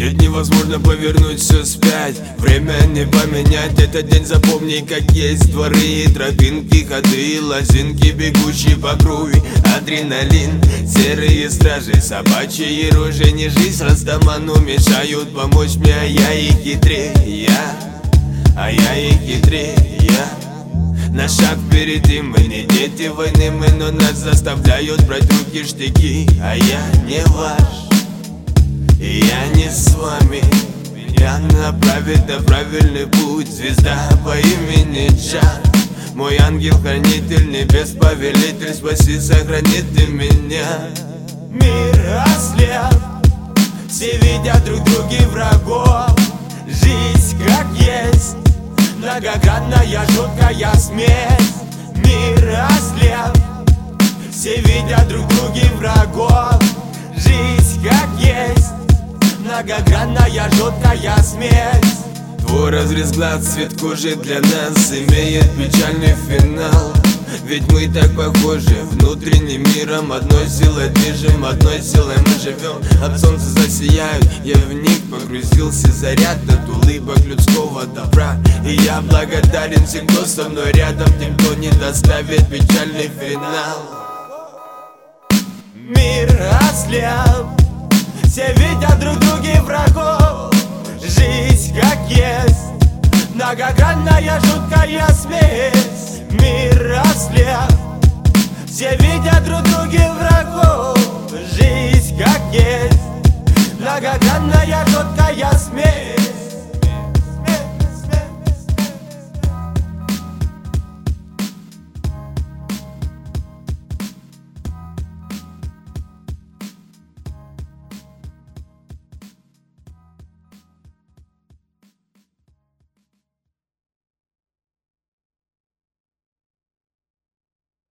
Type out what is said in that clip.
Нет, невозможно повернуть все вспять. Время не поменять, этот день запомни как есть. Дворы и тропинки, ходы и лозинки, бегущие по крови адреналин. Серые стражи, собачьи рожи, не жизнь растаману мешают помочь мне, а я и хитрее, я и хитрее. На шаг впереди мы не дети войны, но нас заставляют брать в руки штыки. А я не ваш, и я не с вами. Меня направит на правильный путь звезда по имени Джан. Мой ангел-хранитель, небес повелитель, спаси, сохрани ты меня. Мир ослеп, все видят друг друга врагов. Жизнь как есть, многогранная жуткая смесь. Мир ослеп, все видят друг друга врагов. Жизнь как есть, многогранная жуткая смесь. Твой разрез глаз, цвет кожи для нас имеет печальный финал. Ведь мы так похожи внутренним миром. Одной силой движем, одной силой мы живем. От солнца засияют, я в них погрузился. Заряд от улыбок людского добра. И я благодарен всем, кто со мной рядом, тем, кто не доставит печальный финал. Мир ослеп, все видят друг друга врагов. Жизнь как есть, многогранная жуткая смесь. Мир ослеп, все видят друг друга врагов. Жизнь как есть, многогранная жуткая